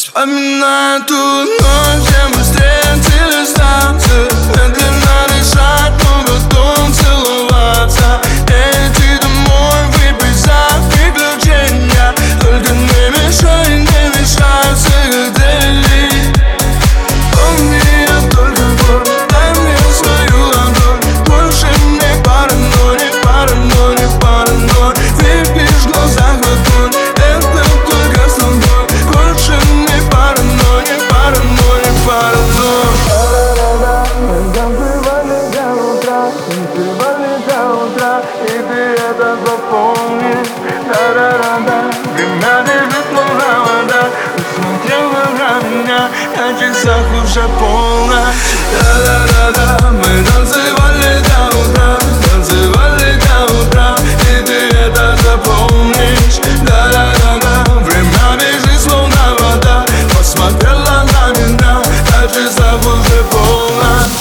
Вспоминаю ту ночь, где мы встретились там. Медленно дышать, но потом целоваться. Иди домой, выпить за приключения. Только не мешай цикадели. Помни, я только боль, дай мне свою ладонь. Больше не паранойй, не паранойй, не паранойй. Выпьешь в глазах огонь, это только с тобой. Больше не паранойй, не паранойй, не паранойй. Мы танцевали до утра, танцевали до утра, и ты это запомнишь. Да-да-да-да, время бежит, словно вода. Ты смотрела на меня, на часах уже полночь. Да-да-да-да, мы танцевали до утра, танцевали до утра, и ты это запомнишь. Да-да-да-да, время бежит, словно вода. Посмотрела на меня, на часах уже полночь.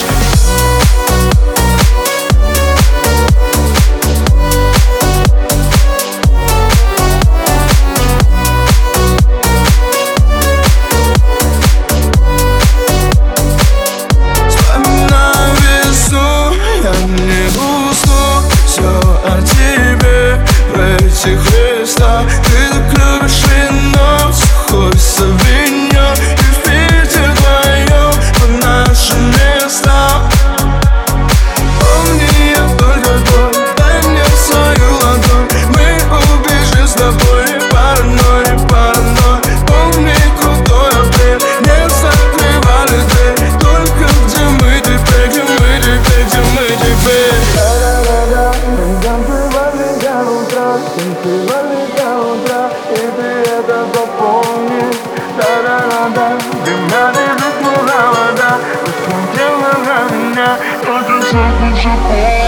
Христа, ты так любишь вино, сухой савиньон. И в Питере вдвоем по нашим местам. Помни, я только твой, дай мне свою ладонь. Мы убежим с тобой, не паранойй, не паранойй. Помни, крутой апрель, не закрывали дверь. Только где мы теперь, где мы теперь, где мы теперь. Да-да-да-да, мы танцевали до утра, танцевали до утра, и ты это запомнишь. Да-да-да-да, время бежит, словно вода. Ты смотрела на меня, на часах уже полночь.